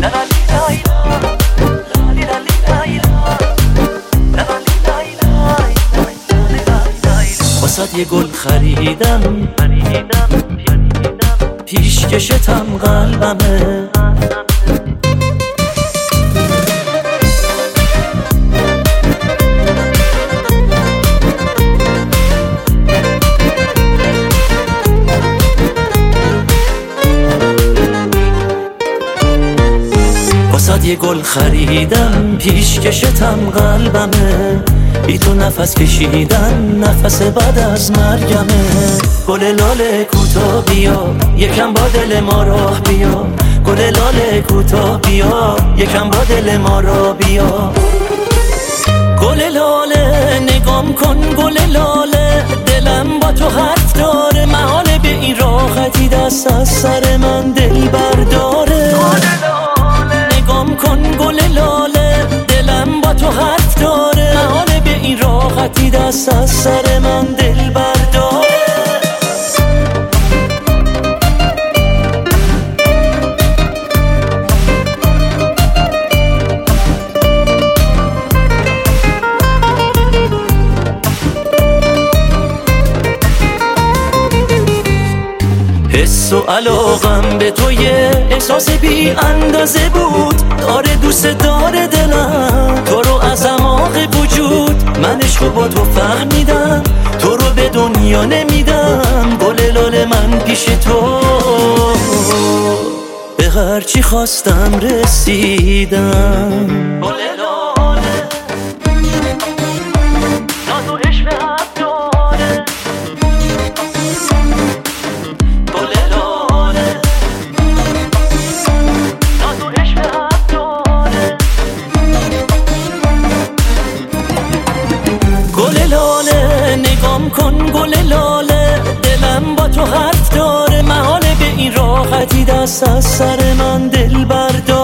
واسه یه گل خریدم پیشکشتم قلبمه واسه یه گل خریدم پیشکشتم قلبمه بی تو نفس کشیدن نفس بعد از مرگمه گل لاله کوتاه بیا یکم با دل ما راه بیا گل لاله کوتاه بیا یکم با دل ما راه بیا گل لاله نگام کن گل لاله دلم با تو حرف داره محاله به این راحتی دست از سر من دل برداره نگام کن گل لاله دلم با تو حرف داره محاله به این راحتی دست از سر من دل برداره حس و علاقم به تو یه احساس بی اندازه بود داره دوست داره دلم تو رو از اعماق وجود من عشقو با تو فهمیدم تو رو به دنیا نمیدم گل لاله من پیش تو به هرچی خواستم رسیدم گل لاله ناز و عشق حق داره نگام کن گل لاله دلم با تو حرف داره محاله به این راحتی دست از سر من دل برداره